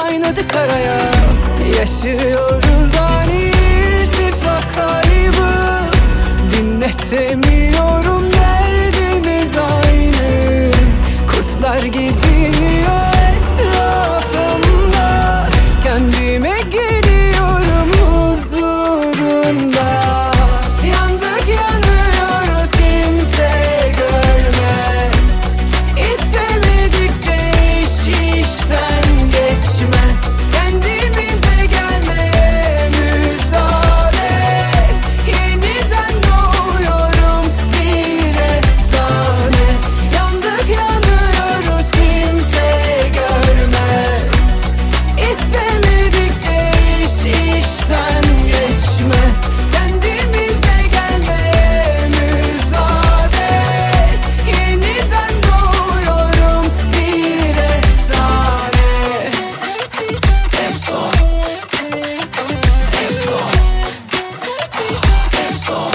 kaynadık araya. Yaşıyoruz ani irtifak kaybı. Dinletemiyorum, derdimiz aynı. Kurtlar geziniyor etrafımda. Kendime geliyorum huzurunda. Yandık yanıyoruz, kimse görmez. İstemedikçe iş işten geçmez. Kendimize gelmeye müsaade. Yeniden doğuyorum bir efsane. Yandık yanıyoruz, kimse görmez. İstemedikçe iş işten geçmez. Kendimize gelmeye müsaade. Yeniden doğuyorum bir efsane. Efson, efson, efson,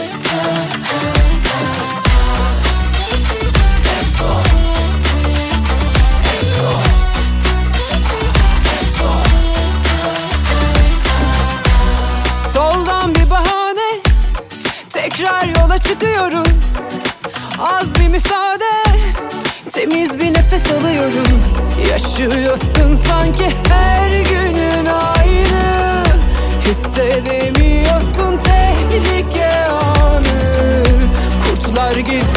soldan bir bahane, tekrar yola çıkıyoruz. Az bir müsaade, temiz bir nefes alıyoruz. Yaşıyorsun sanki her günün aynı. Hissedemiyorsun tehlike anı. Kurtlar geziyor